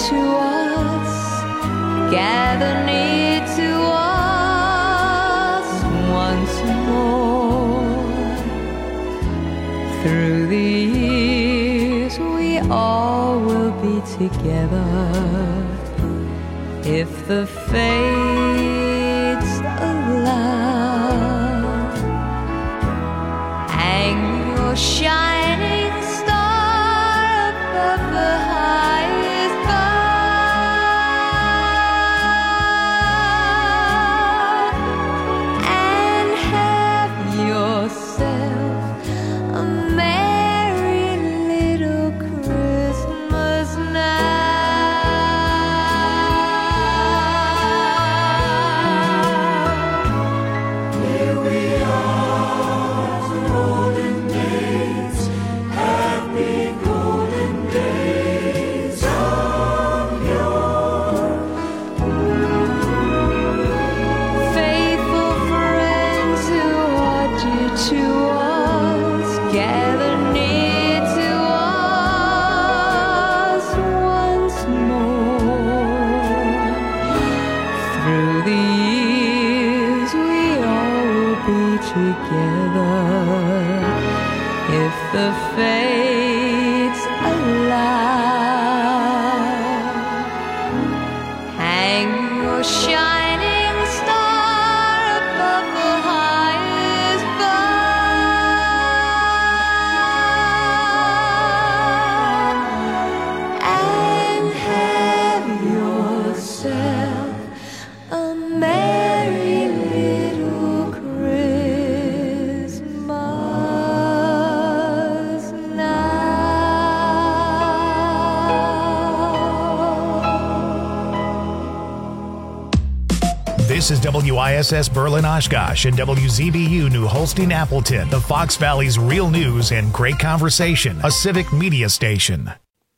to us, gather near to us once more. Through the years we all will be together, if the fates allow. Hang your shining star above the highest bough, and have yourself a merry little Christmas now. Here we are, the golden days, happy golden days of yore. Faithful friends who are dear to us, gather near to us once more. Through the years we all will be together, if the fates allow. Hang your shining star above the highest bough, and have yourself a merry little Christmas now. This is WISS Berlin Oshkosh and WZBU New Holstein Appleton, the Fox Valley's real news and great conversation, a civic media station.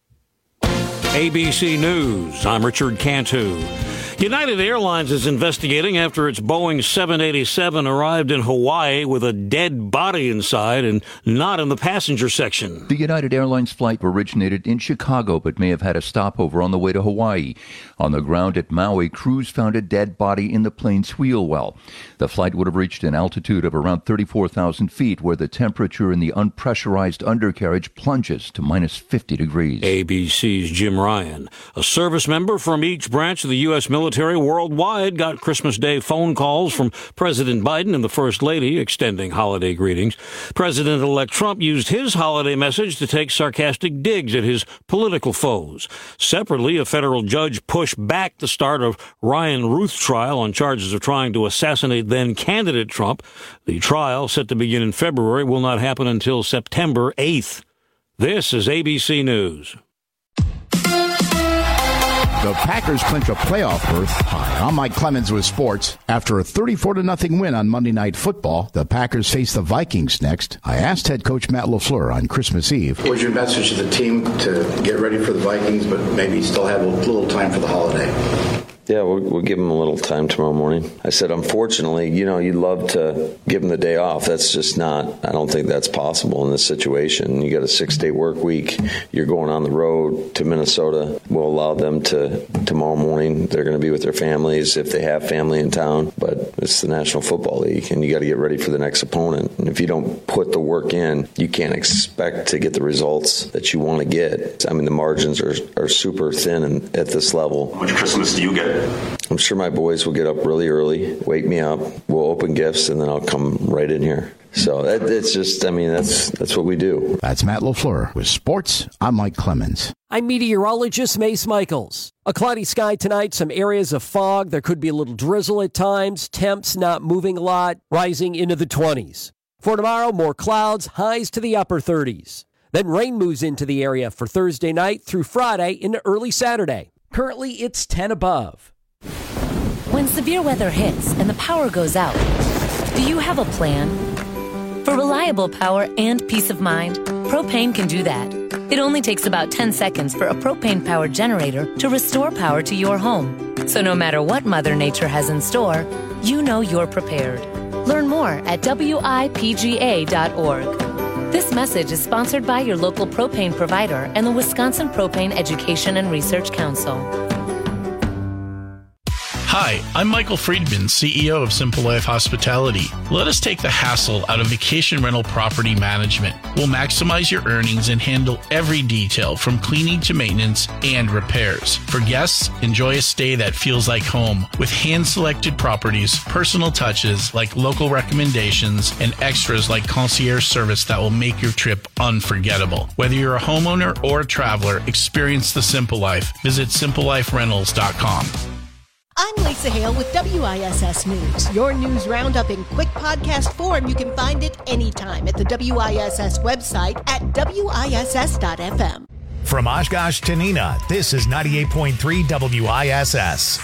ABC News, I'm Richard Cantu. United Airlines is investigating after its Boeing 787 arrived in Hawaii with a dead body inside and not in the passenger section. The United Airlines flight originated in Chicago but may have had a stopover on the way to Hawaii. On the ground at Maui, crews found a dead body in the plane's wheel well. The flight would have reached an altitude of around 34,000 feet, where the temperature in the unpressurized undercarriage plunges to minus 50 degrees. ABC's Jim Ryan. A service member from each branch of the U.S. military worldwide got Christmas Day phone calls from President Biden and the First Lady extending holiday greetings. President-elect Trump used his holiday message to take sarcastic digs at his political foes. Separately, a federal judge pushed back the start of Ryan Ruth's trial on charges of trying to assassinate then-candidate Trump. The trial, set to begin in February, will not happen until September 8th. This is ABC News. The Packers clinch a playoff berth. Hi, I'm Mike Clemens with sports. After a 34-0 win on Monday Night Football, the Packers face the Vikings next. I asked head coach Matt LaFleur on Christmas Eve. What was your message to the team to get ready for the Vikings, but maybe still have a little time for the holiday? Yeah, we'll give them a little time tomorrow morning. I said, unfortunately, you'd love to give them the day off. That's just not, I don't think that's possible in this situation. You got a 6-day work week. You're going on the road to Minnesota. We'll allow them to, tomorrow morning, they're going to be with their families if they have family in town. But it's the National Football League, and you got to get ready for the next opponent. And if you don't put the work in, you can't expect to get the results that you want to get. I mean, the margins are super thin at this level. How much Christmas do you get? I'm sure my boys will get up really early, wake me up, we'll open gifts, and then I'll come right in here. So it's just, that's what we do. That's Matt LaFleur. With sports, I'm Mike Clemens. I'm meteorologist Mace Michaels. A cloudy sky tonight, some areas of fog. There could be a little drizzle at times. Temps not moving a lot, rising into the 20s. For tomorrow, more clouds, highs to the upper 30s. Then rain moves into the area for Thursday night through Friday into early Saturday. Currently, it's 10 above. When severe weather hits and the power goes out, do you have a plan? For reliable power and peace of mind, Propane can do that. It only takes about 10 seconds for a propane-powered generator to restore power to your home. So no matter what Mother Nature has in store, you know you're prepared. Learn more at WIPGA.org. This message is sponsored by your local propane provider and the Wisconsin Propane Education and Research Council. Hi, I'm Michael Friedman, CEO of Simple Life Hospitality. Let us take the hassle out of vacation rental property management. We'll maximize your earnings and handle every detail from cleaning to maintenance and repairs. For guests, enjoy a stay that feels like home with hand-selected properties, personal touches like local recommendations, and extras like concierge service that will make your trip unforgettable. Whether you're a homeowner or a traveler, experience the Simple Life. Visit simpleliferentals.com. I'm Lisa Hale with WISS News. Your news roundup in quick podcast form. You can find it anytime at the WISS website at WISS.FM. From Oshkosh to Neenah, this is 98.3 WISS.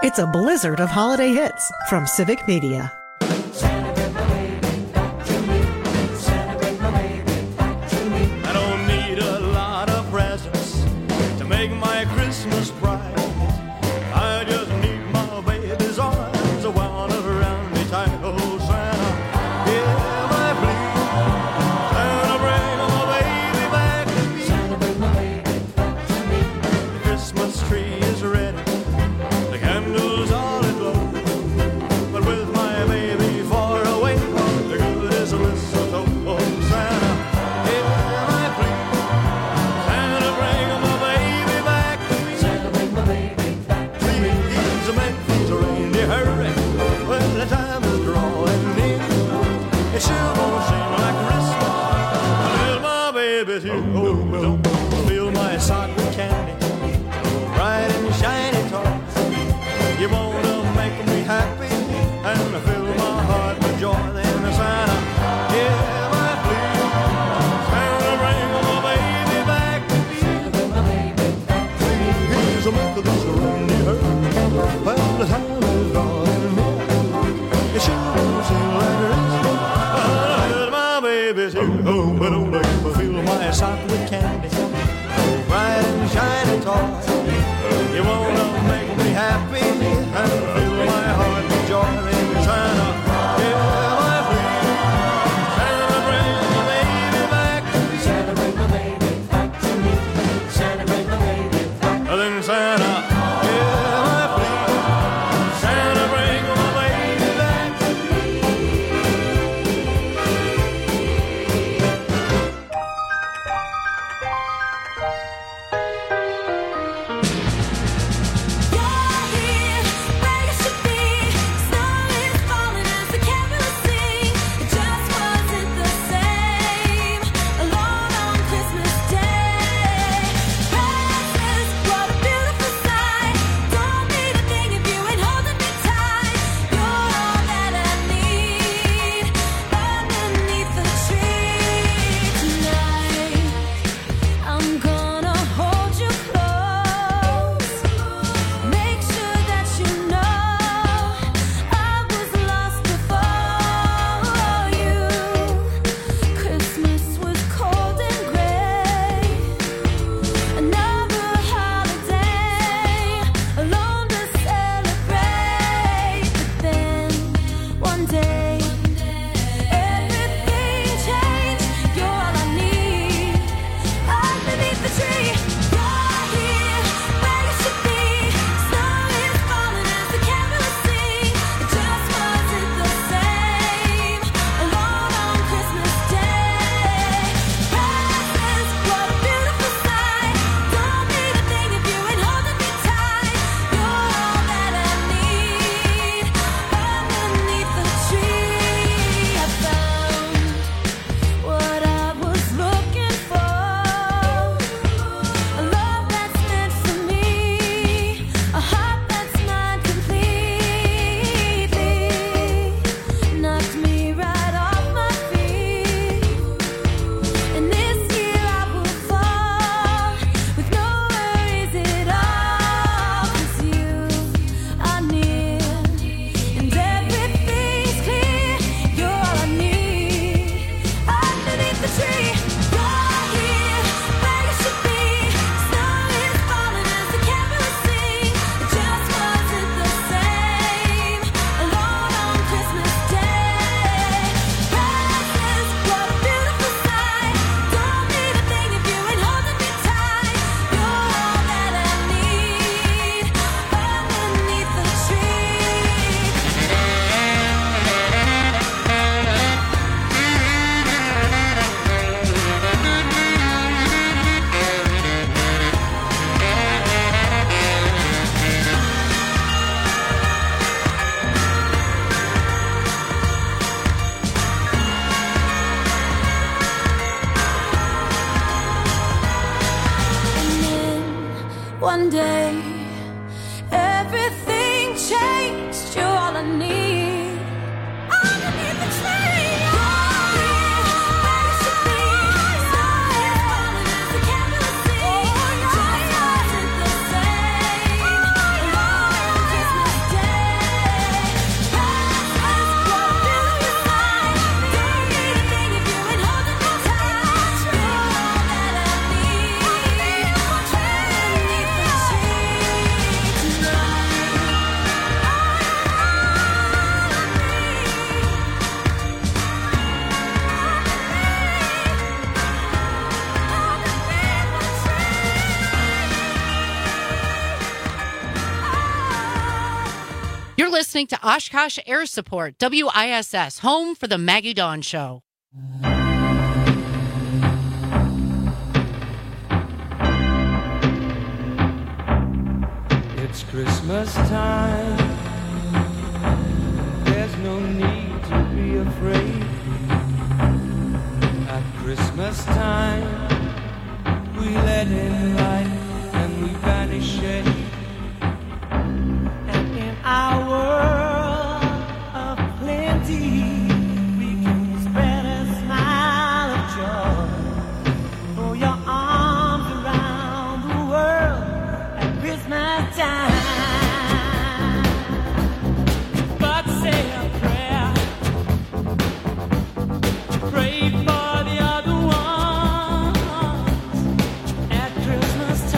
It's a blizzard of holiday hits from Civic Media. I don't need a lot of presents to make my Christmas bright. I just need my baby's arms wound around me tight. Oh, Santa, yeah, my please. Santa, bring my baby back to me. Santa, bring my baby back to me. The Christmas tree is ready. The candles all aglow. But with my baby far away, the good is a mistletoe. Oh, Santa, yeah, my please. Santa, bring my baby back to me. Santa, bring my baby back to me. Please make things a reindeer hurry. When the time is drawing near, it sure won't seem like Christmas until my baby's here. Oh, but don't fill my sock with candy, bright and shiny toys. You wanna make me happy and fill my heart with joy. Then Santa, yeah, my please. Santa, bring my baby back to me. Please make this a reindeer hurry. Well, the time is drawing near. It sure won't seem like Christmas until my baby's here. Oh, but don't make me fill my sock with candy, bright and shiny toys. You wanna make me happy and fill my heart with joy. Then Santa, yeah, my please. Santa, bring my baby back to me. Santa, bring my baby back to me. Santa, bring my baby back. Then Santa, yeah, my please. Santa, bring my baby back to me. I'm gonna hold you close. Make sure that you know I was lost before you. Christmas was cold and gray. Another holiday alone to celebrate. But then one day everything changed. You're all I need. Underneath the tree, you're here where you should be. Snow is falling as the carols sing. It just wasn't the same alone on Christmas Day. Presents, what a beautiful sight. Don't need a thing if you ain't holding me tight. You're all that I need. Underneath the tree, I found what I was looking for. A love that's meant for me, a heart that's mine completely. Knocked me right off my feet. And this year I will fall with no worries at all. 'Cause you are near and everything's clear. You're all I need. Underneath the tree, you're here where you should be. Snow is falling as the carols sing. It just wasn't the same alone on Christmas Day. Presents, what a beautiful sight. Don't need a thing if you ain't holding me tight. You're all that I need. Underneath the And then one day everything changed. You're all I need. Underneath the tree, you're here where you should be. Snow is falling as the carols sing. It just wasn't the same alone on Christmas listening to Oshkosh Air Support, WISS, home for the Maggie Dawn Show. It's Christmas time. There's no need to be afraid. At Christmas time, we let in light and we banish shade. And in our world of plenty, we can spread a smile of joy. Throw your arms around the world at Christmas time. But say a prayer, pray for the other ones at Christmas time.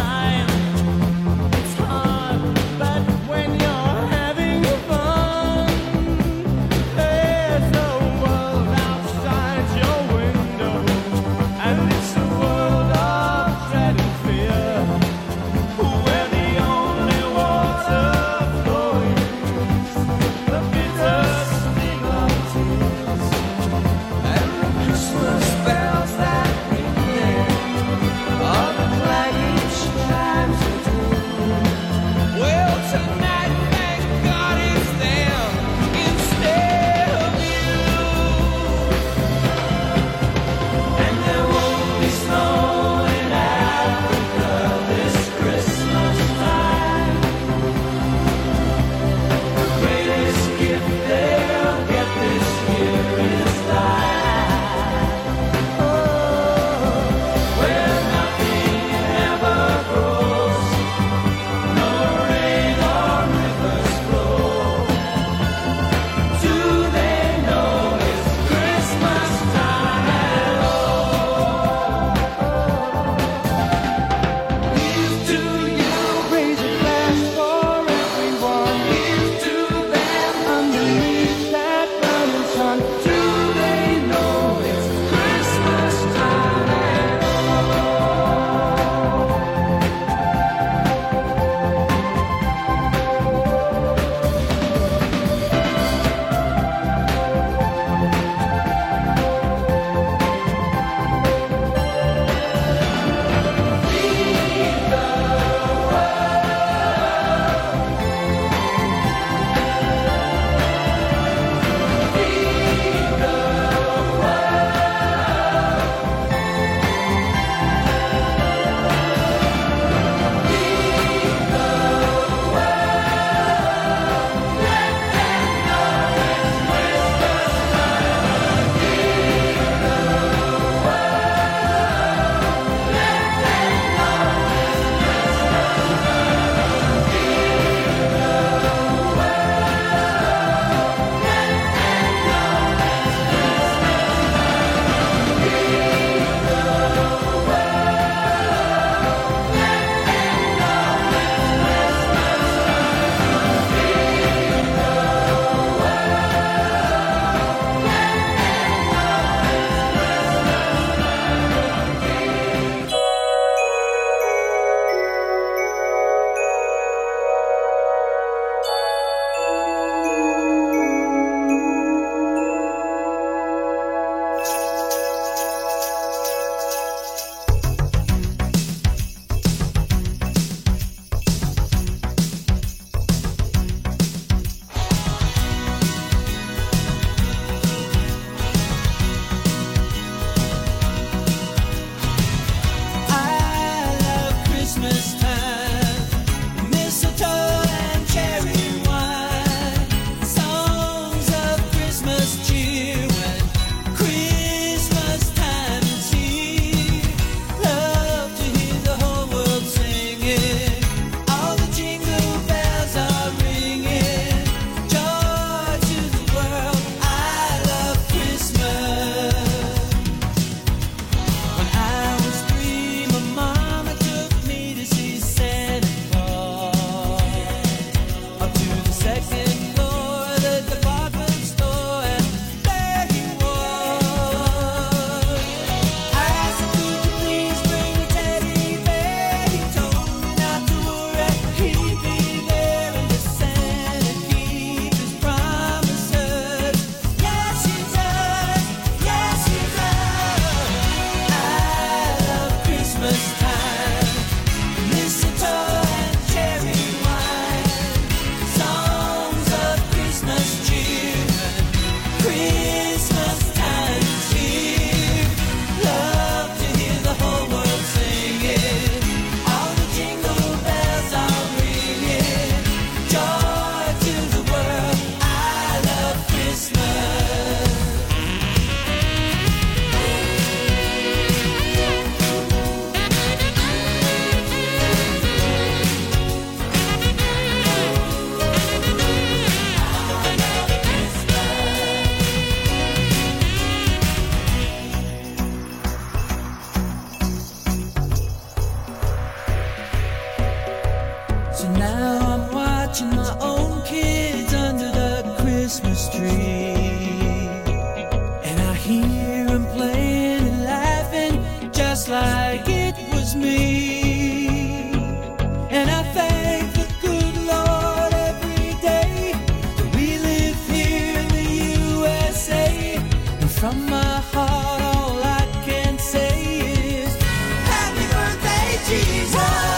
So now I'm watching my own kids under the Christmas tree, and I hear them playing and laughing just like it was me. And I thank the good Lord every day that we live here in the USA. And from my heart all I can say is happy birthday, Jesus.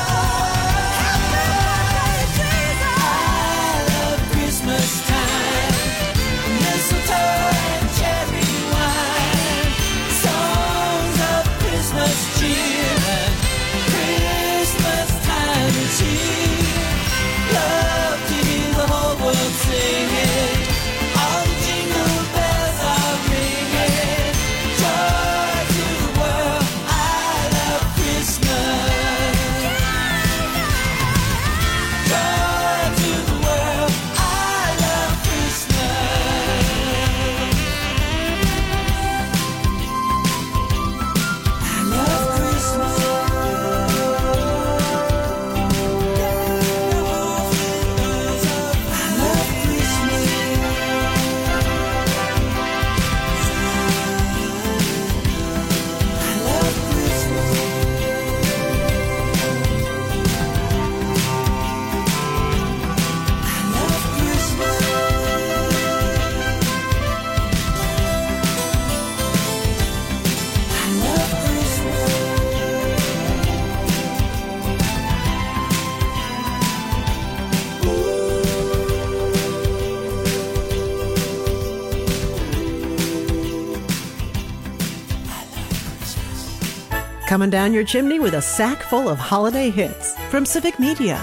Coming down your chimney with a sack full of holiday hits from Civic Media.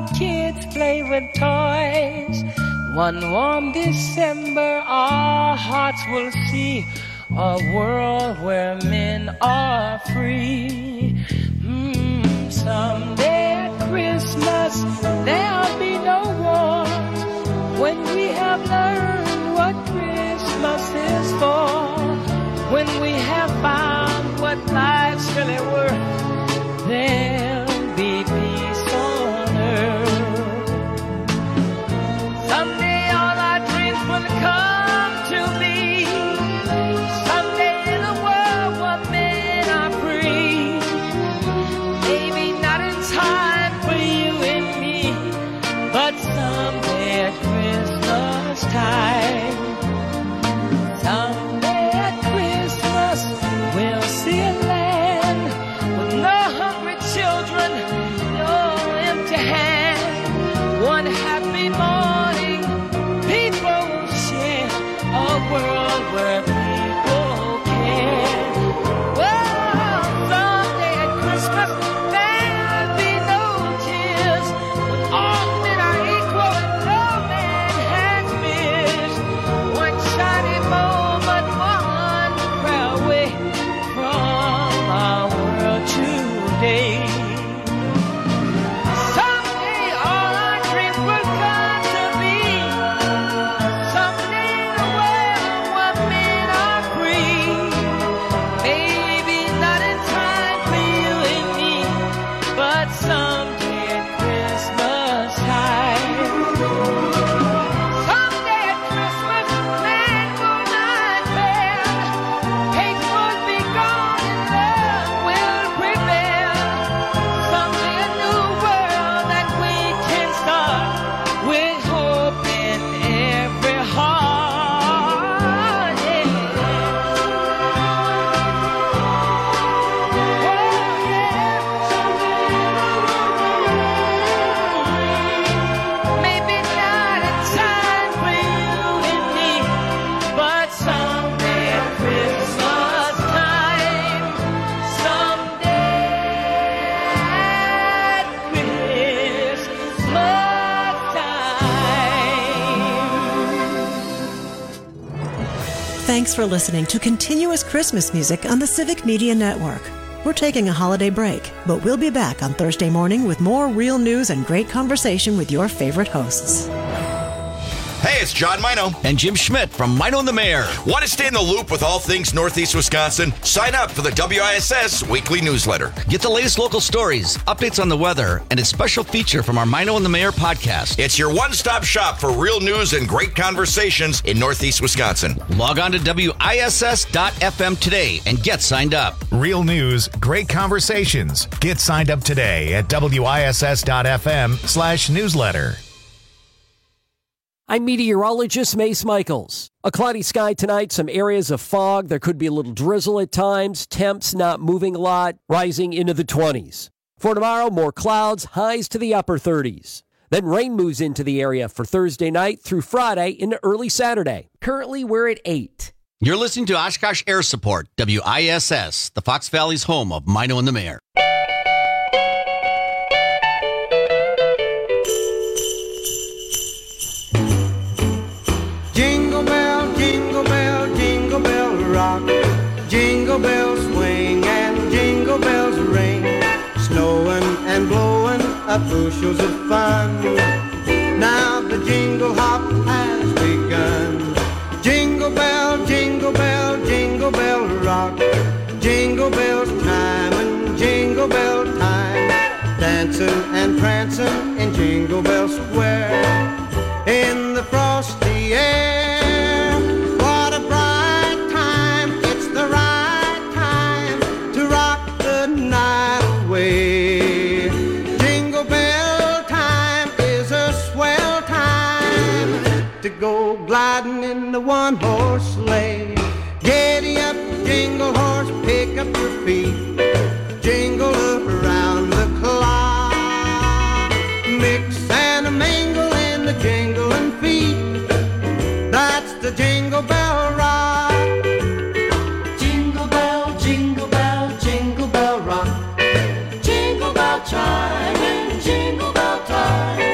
kids play with toys. One warm December, our hearts will see a world where men are free. Someday at Christmas, there'll be no wars. When we have learned what Christmas is for, when we have found what life's really worth, there'll be peace on earth. Someday all our dreams will come to me. Someday in a world where men are free. Maybe not in time for you and me, but someday at Christmas time. Someday at Christmas we'll see a land with no hungry children, no empty hand. One happy morning, people will share a world where people care. Well, someday at Christmas there'll be no tears, when all men are equal and no man has fears. One shiny moment, one prayer away from our world today. Someday all our dreams will come to be. Someday in a world where men are free. Maybe not in time for you and me, but someday at Christmas time. Someday at Christmas, man will not fail. Hate will be gone and love will prevail. Someday a new world that we can start with hope in every heart. Yeah. Maybe not in time for you and me, but someday at Christmas time. Someday at Christmas time. Thanks for listening to Continuous Christmas Music on the Civic Media Network. We're taking a holiday break, but we'll be back on Thursday morning with more real news and great conversation with your favorite hosts. Hey, it's John Mino. And Jim Schmidt from Mino and the Mayor. Want to stay in the loop with all things Northeast Wisconsin? Sign up for the WISS weekly newsletter. Get the latest local stories, updates on the weather, and a special feature from our Mino and the Mayor podcast. It's your one-stop shop for real news and great conversations in Northeast Wisconsin. Log on to WISS.FM today and get signed up. Real news, great conversations. Get signed up today at WISS.FM/newsletter. I'm meteorologist Mace Michaels. A cloudy sky tonight, some areas of fog. There could be a little drizzle at times. Temps not moving a lot, rising into the 20s. For tomorrow, more clouds, highs to the upper 30s. Then rain moves into the area for Thursday night through Friday into early Saturday. Currently, we're at 8. You're listening to Oshkosh Air Support, WISS, the Fox Valley's home of Mino and the Mayor. Jingle bell, jingle bell, jingle bell rock. Jingle bells swing and jingle bells ring. Snowing and blowing up bushels of fun. Now the jingle hop has begun. Jingle bell, jingle bell, jingle bell rock. Jingle bells chime and jingle bell time. Dancing and prancing in Jingle Bell Square. In the frosty air, what a bright time. It's the right time to rock the night away. Jingle bell time is a swell time to go gliding in the one-horse sleigh. Giddy up, jingle horse, pick up your feet. Jingle around the clock. Mix and a mingle in the jingling feet. That's the Jingle Bell Rock. Jingle bell, jingle bell, jingle bell rock. Jingle bell chime and jingle bell time.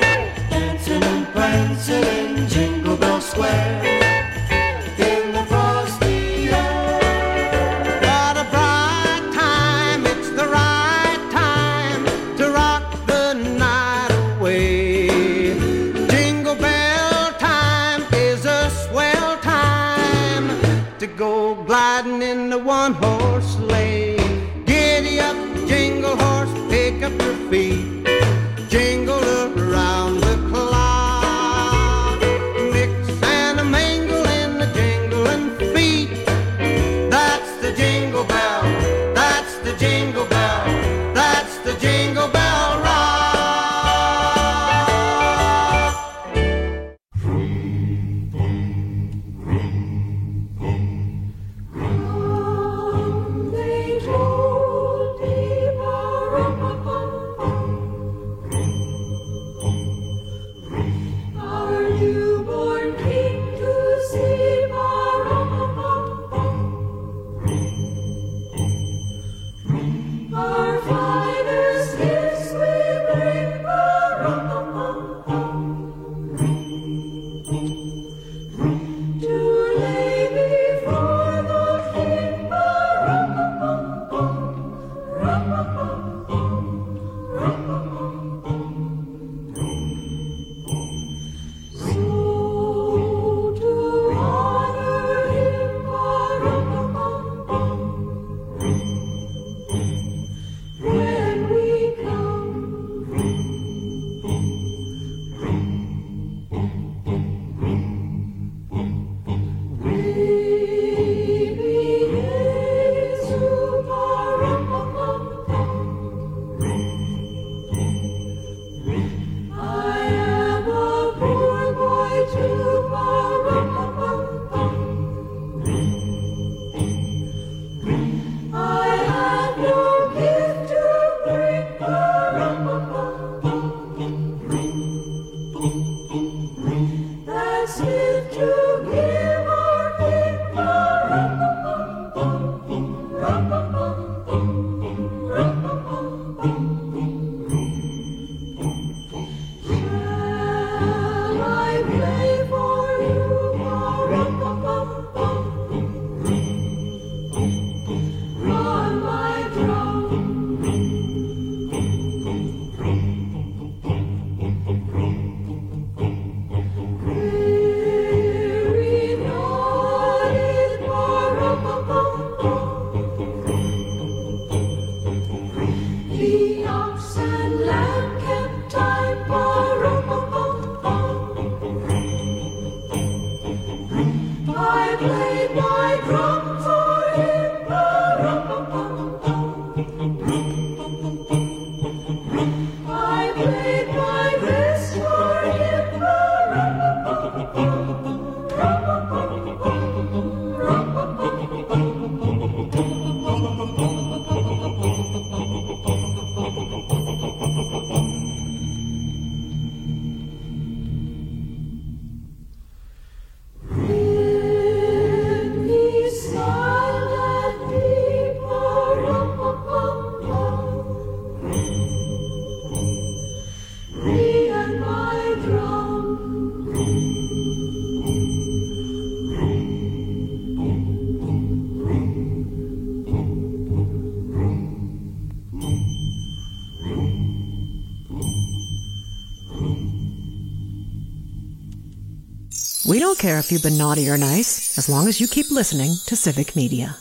We don't care if you've been naughty or nice, as long as you keep listening to Civic Media.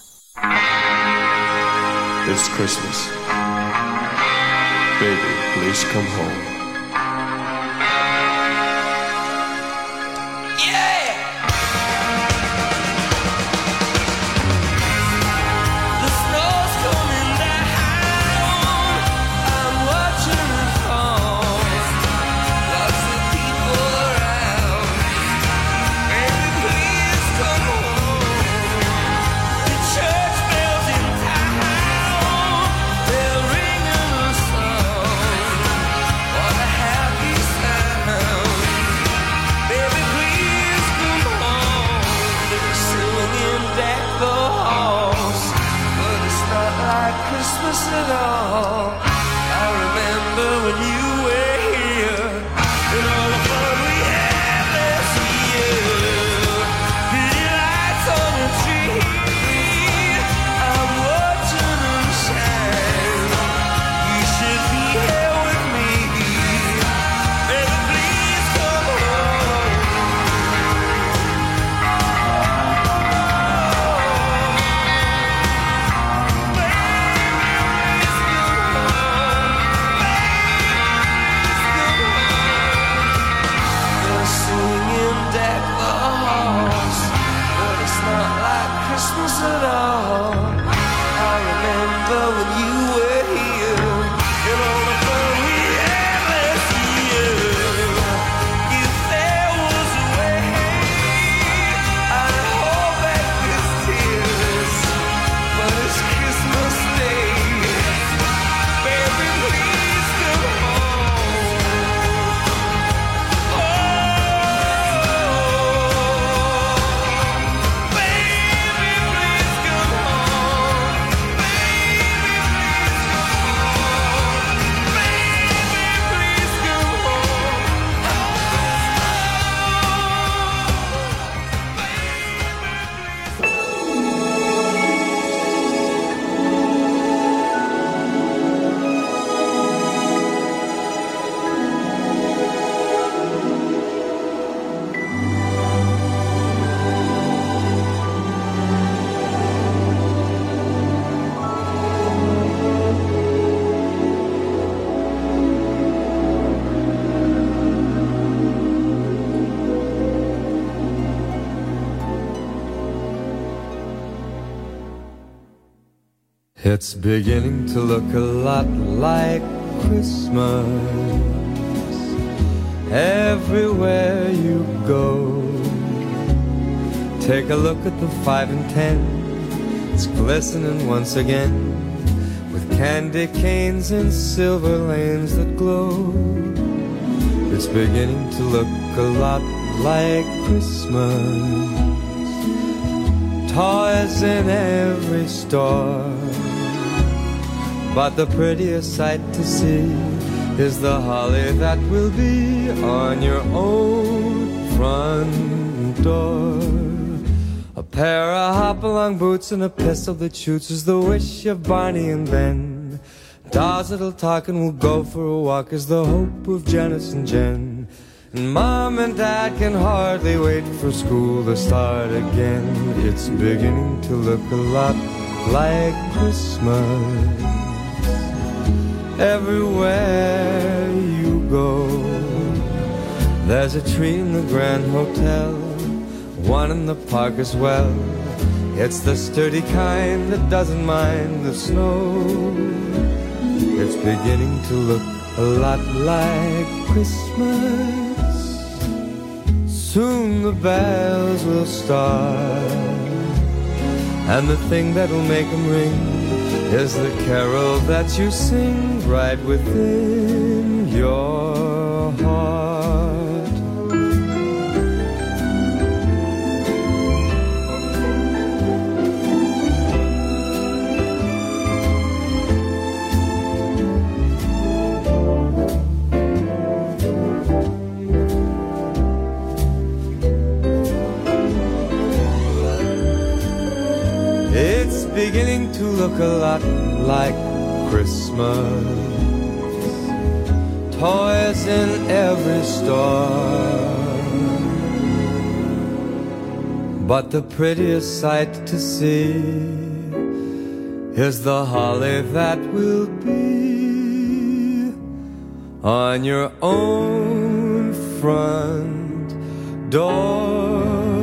It's Christmas. Baby, please come home. Christmas at all. I remember when you were here and all the fun we had last year. Pretty lights on the tree, I'm watching them shine. You should be here with me. Baby, please come home. Christmas at all. I remember when you were here and all the fun we had last year. If there was a way, I'd hold back these tears, but it's Christmas Day. Baby, please come It's beginning to look a lot like Christmas everywhere you go. Take a look at the 5 and 10. It's glistening once again with candy canes and silver lanes that glow. It's beginning to look a lot like Christmas. Toys in every store, but the prettiest sight to see is the holly that will be on your own front door. A pair of hop-along boots and a pistol that shoots is the wish of Barney and Ben. Dolls that'll talk and will go for a walk is the hope of Janice and Jen. And Mom and Dad can hardly wait for school to start again. It's beginning to look a lot like Christmas everywhere you go. There's a tree in the Grand Hotel, one in the park as well. It's the sturdy kind that doesn't mind the snow. It's beginning to look a lot like Christmas. Soon the bells will start, and the thing that'll make them ring is the carol that you sing right within your heart. It's beginning to look a lot like Christmas. Toys in every store, but the prettiest sight to see is the holly that will be on your own front door.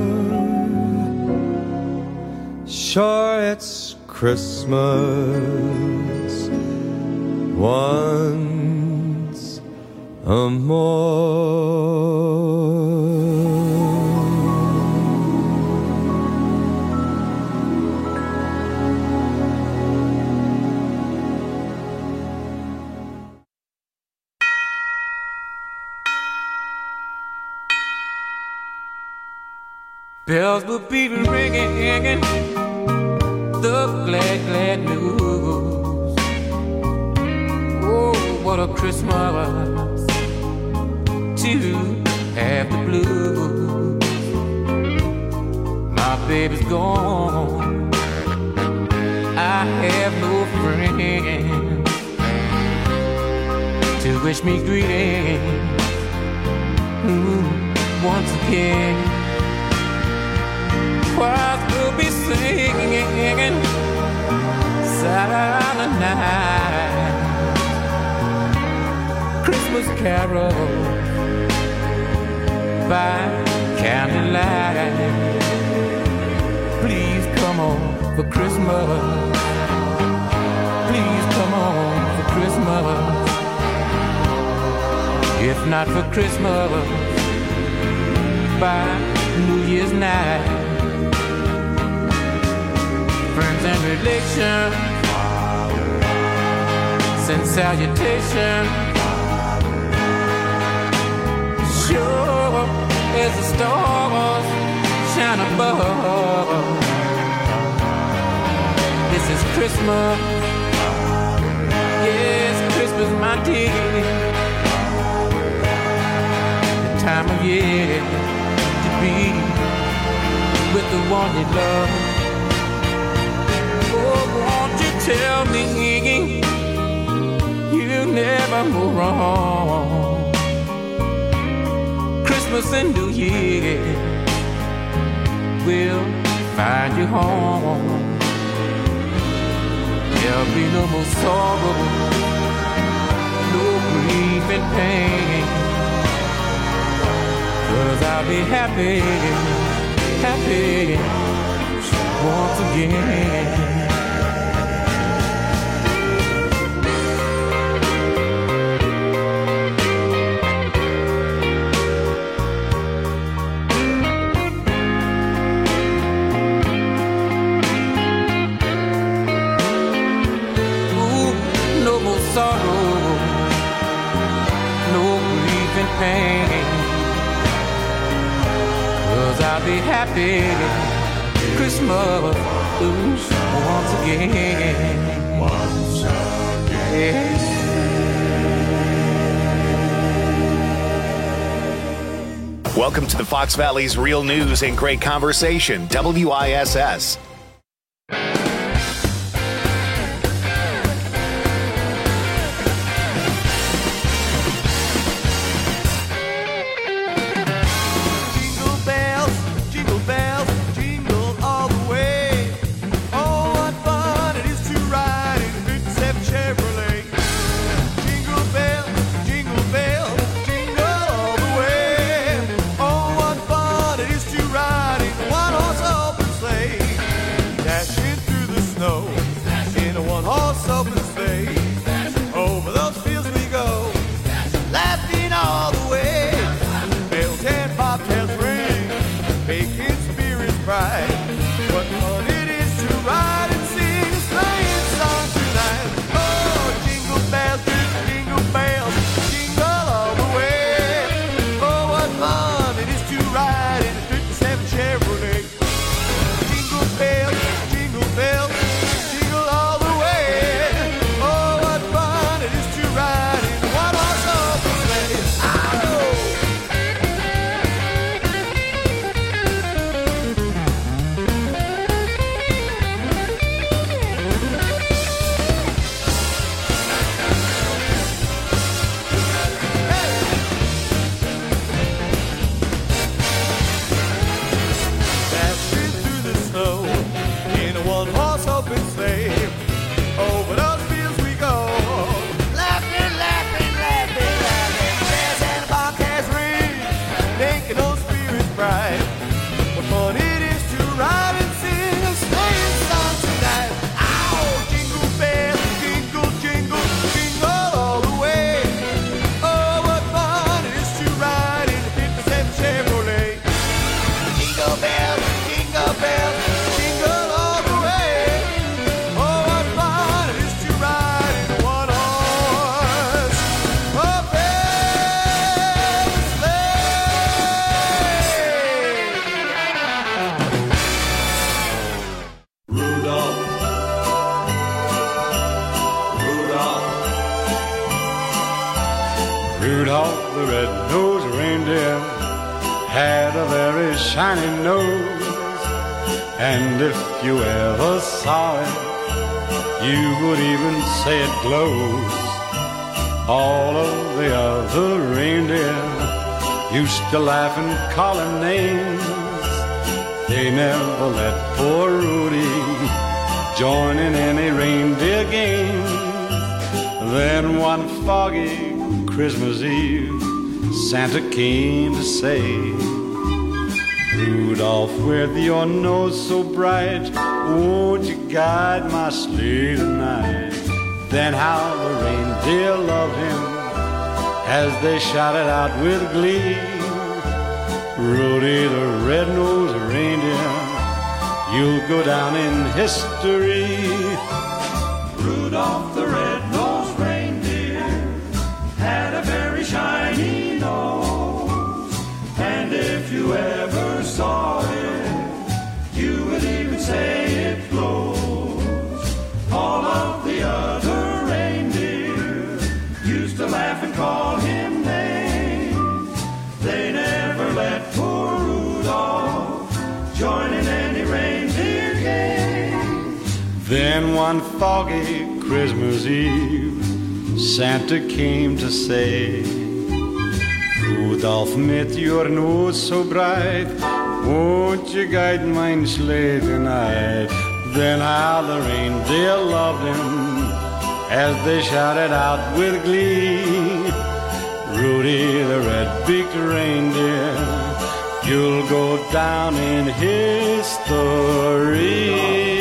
Sure, it's Christmas once more. Bells will be ringing, the glad, glad news. Oh, what a Christmas to have the blues. My baby's gone, I have no friends to wish me greetings once again. Choirs will be singing silent night, Christmas carols by candlelight. Please come on for Christmas. Please come on for Christmas. If not for Christmas, by New Year's night. Friends and relations send salutation. Sure as the stars shine above. This is Christmas. Yes, Christmas, my dear. The time of year to be with the one you love. Oh, won't you tell me you never go wrong? Christmas and New Year will find you home. There'll be no more sorrow, no grief and pain. 'Cause I'll be happy, happy once again. Sorrow, no grief and pain. 'Cause I'll be happy Christmas once again. Once again. Welcome to the Fox Valley's Real News and Great Conversation, WISS. reindeer had a very shiny nose, and if you ever saw it, you would even say it glows. All of the other reindeer used to laugh and call him names. They never let poor Rudy join in any reindeer games. Then one foggy Christmas Eve, Santa came to say, Rudolph, with your nose so bright, won't you guide my sleigh tonight? Then how the reindeer loved him as they shouted out with glee, Rudy the red-nosed reindeer, you'll go down in history. Rudolph the red-nosed reindeer had a very shiny nose, and if you ever saw it, you would even say it glows. All of the other reindeer used to laugh and call him names. They never let poor Rudolph join in any reindeer game. Then one foggy Christmas Eve, Santa came to say, Rudolph, with your nose so bright, won't you guide my sleigh tonight? Then how the reindeer loved him as they shouted out with glee, Rudy the red-beaked reindeer, you'll go down in history.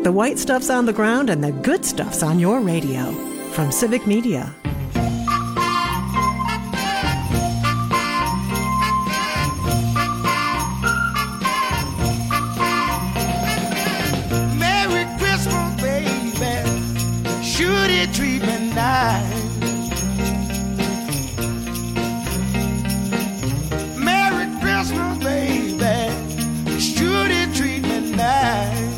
The white stuff's on the ground and the good stuff's on your radio. From Civic Media. Merry Christmas, baby. Should it treat me nice? Merry Christmas, baby. Should it treat me nice?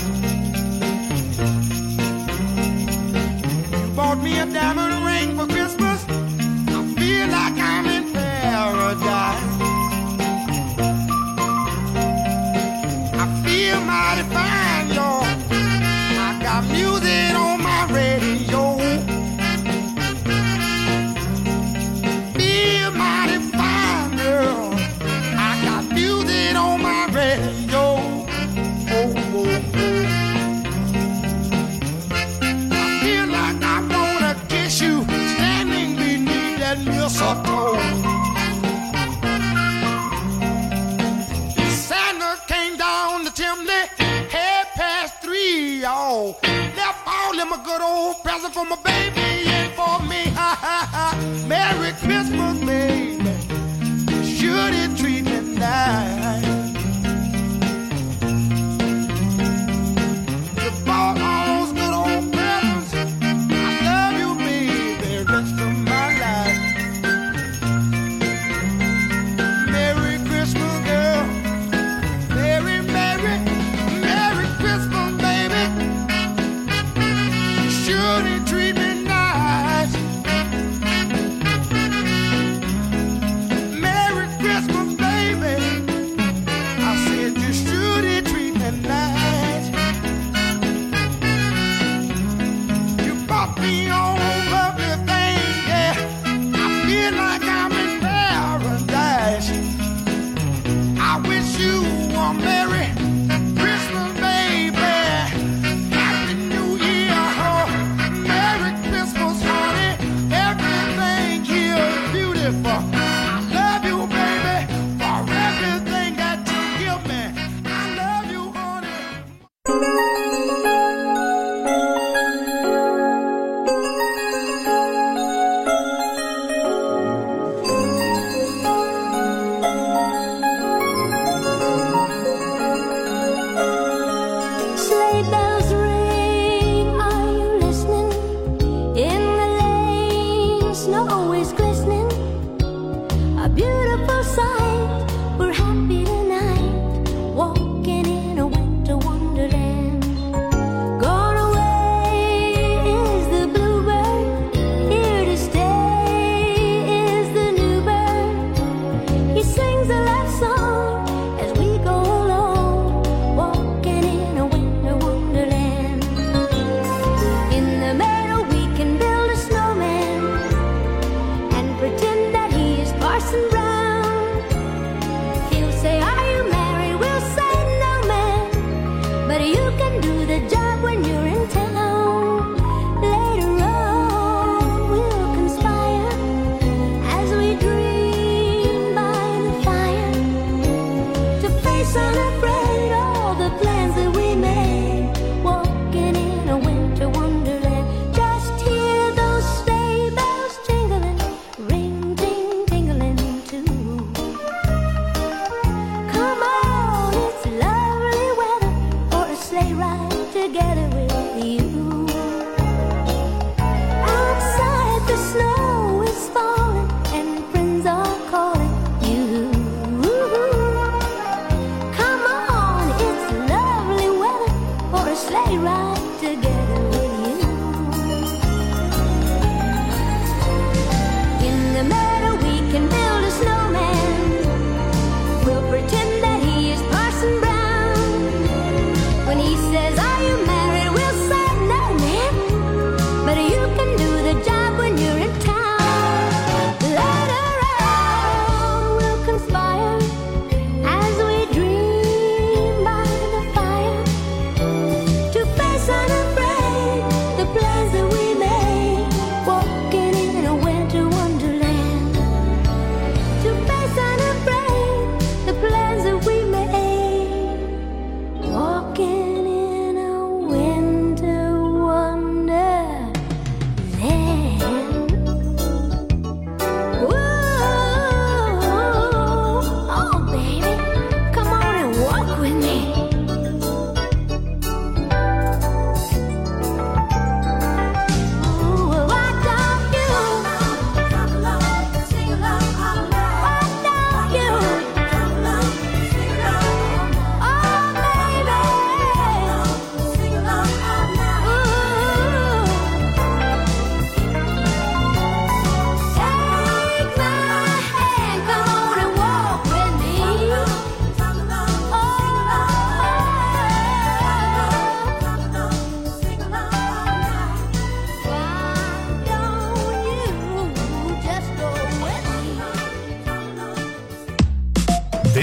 You bought me a diamond ring for Christmas. I feel like I'm in paradise. I feel mighty fine, y'all. I got music on my radio. Feel mighty fine, girl. I got music on my radio. Oh, oh, oh. I feel like I wanna kiss you, standing beneath that mistletoe. Santa came down the chimney, 3:30, y'all. Left all them a good old present for my baby and for me. Ha ha ha. Merry Christmas, baby. Should it treat me nice? You bought all those good old presents. I love you, baby, rest of my life. Merry Christmas, girl. Merry, Merry, Merry Christmas, baby. Should it treat me nice? Merry Christmas, baby. I said you should it treat me nice. You bought me all lovely things, yeah. I feel like I'm in paradise. I wish you a Merry Christmas, baby. Happy New Year, oh. Merry Christmas, honey. Everything here is beautiful. I love you, baby, for everything that you give me. I love you, honey.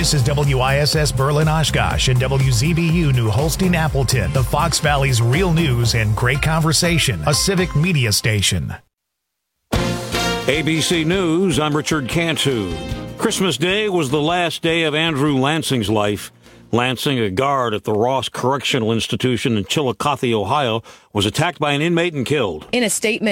This is WISS Berlin Oshkosh and WZBU New Holstein Appleton, the Fox Valley's real news and great conversation, a civic media station. ABC News, I'm Richard Cantu. Christmas Day was the last day of Andrew Lansing's life. Lansing, a guard at the Ross Correctional Institution in Chillicothe, Ohio, was attacked by an inmate and killed. In a statement,